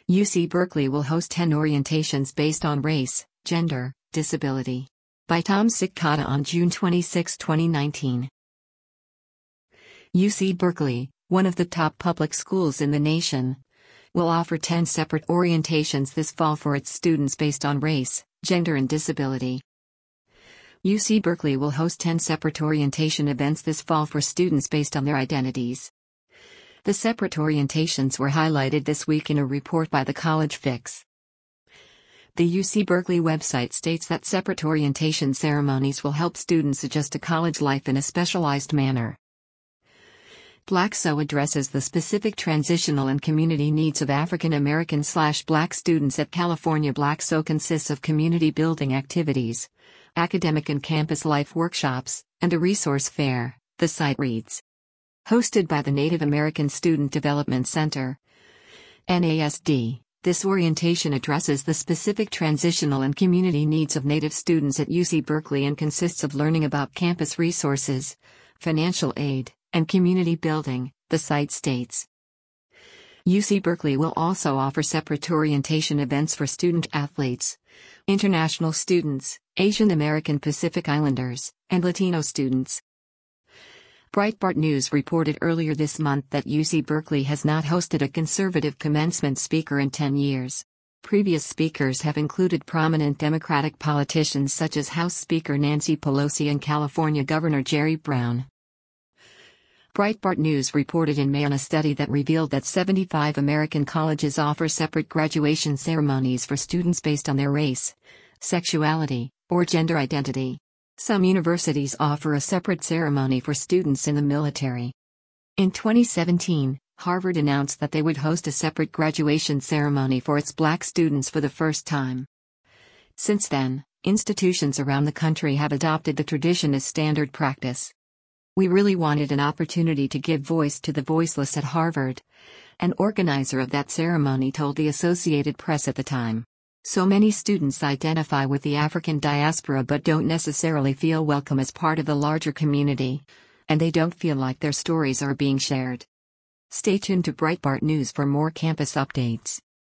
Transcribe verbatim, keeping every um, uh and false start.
U C Berkeley will host ten orientations based on race, gender, disability. By Tom Sitkata on June twenty-sixth, twenty nineteen. U C Berkeley, one of the top public schools in the nation, will offer ten separate orientations this fall for its students based on race, gender and disability. U C Berkeley will host ten separate orientation events this fall for students based on their identities. The separate orientations were highlighted this week in a report by the College Fix. The U C Berkeley website states that separate orientation ceremonies will help students adjust to college life in a specialized manner. BlackSO addresses the specific transitional and community needs of African American slash Black students at California. BlackSO consists of community building activities, academic and campus life workshops, and a resource fair, the site reads. Hosted by the Native American Student Development Center, N A S D, this orientation addresses the specific transitional and community needs of Native students at U C Berkeley and consists of learning about campus resources, financial aid, and community building, the site states. U C Berkeley will also offer separate orientation events for student athletes, international students, Asian American Pacific Islanders, and Latino students. Breitbart News reported earlier this month that U C Berkeley has not hosted a conservative commencement speaker in ten years. Previous speakers have included prominent Democratic politicians such as House Speaker Nancy Pelosi and California Governor Jerry Brown. Breitbart News reported in May on a study that revealed that seventy-five American colleges offer separate graduation ceremonies for students based on their race, sexuality, or gender identity. Some universities offer a separate ceremony for students in the military. In twenty seventeen, Harvard announced that they would host a separate graduation ceremony for its Black students for the first time. Since then, institutions around the country have adopted the tradition as standard practice. We really wanted an opportunity to give voice to the voiceless at Harvard, an organizer of that ceremony told the Associated Press at the time. So many students identify with the African diaspora but don't necessarily feel welcome as part of the larger community, and they don't feel like their stories are being shared. Stay tuned to Breitbart News for more campus updates.